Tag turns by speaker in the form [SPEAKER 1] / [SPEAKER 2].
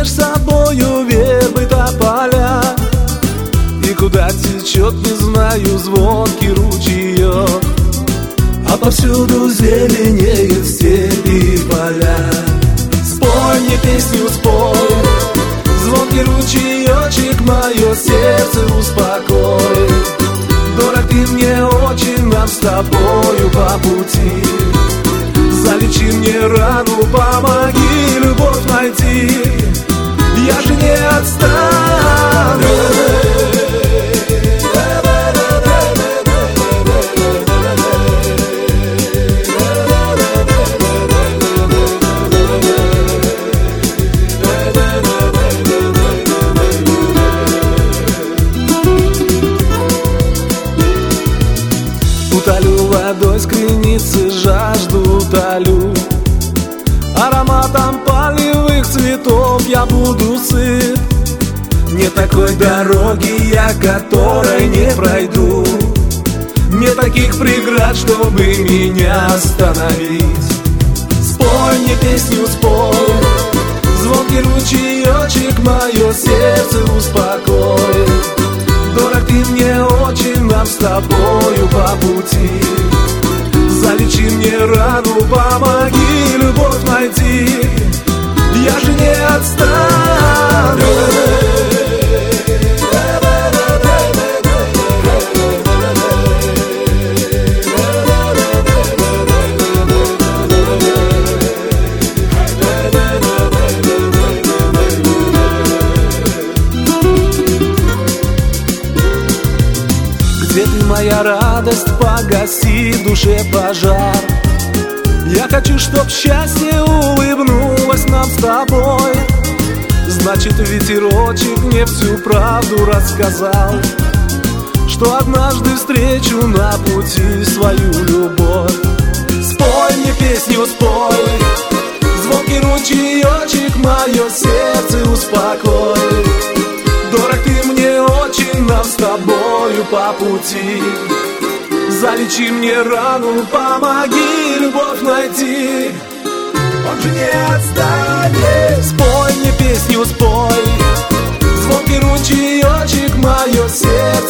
[SPEAKER 1] меж собою вербы тополя. И куда течет, не знаю, звонкий ручеек, а повсюду зеленеют степи и поля. Спой мне песню, спой, звонкий ручеечек, мое сердце успокой. Дорог ты мне очень, нам с тобою по пути. Залечи мне рану, помоги любовь найти. Я же не отстану. Утолю водой с креницы жажду, утолю ароматом полевых цветов, я буду сыт. Нет такой дороги, я которой не пройду. Нет таких преград, чтобы меня остановить. Спой мне песню, спой, звонкий ручеечек, мое сердце успокой. Дорог ты мне очень, нам с тобою по пути. Залечи мне рану, помоги любовь найти. Я же не отстану. Где ты, моя радость, погаси в душе пожар. Я хочу, чтоб счастье улыбнулось нам с тобой. Значит, ветерочек мне всю правду рассказал, что однажды встречу на пути свою любовь. Спой мне песню, спой, звонкий ручеечек, мое сердце успокой. Дорог ты мне очень, нам с тобою по пути. Залечи мне рану, помоги любовь найти. Он же не отстанет. Спой мне песню, спой, звонкий ручеечек, мое сердце